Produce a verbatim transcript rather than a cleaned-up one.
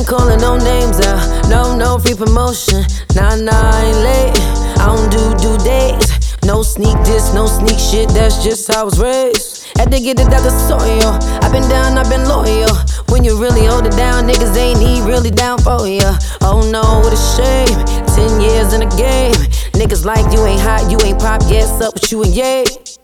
ain't calling no names out. No, no free promotion. Nah, nah, I ain't late. I don't do due dates. No sneak this, no sneak shit. That's just how I was raised. Had to get it out the soil. I've been down, I've been loyal. When you really hold it down, niggas ain't he really down for ya. Oh no, what a shame. Ten years in the game. Niggas like you ain't hot, you ain't pop. Yes, up with you and yay.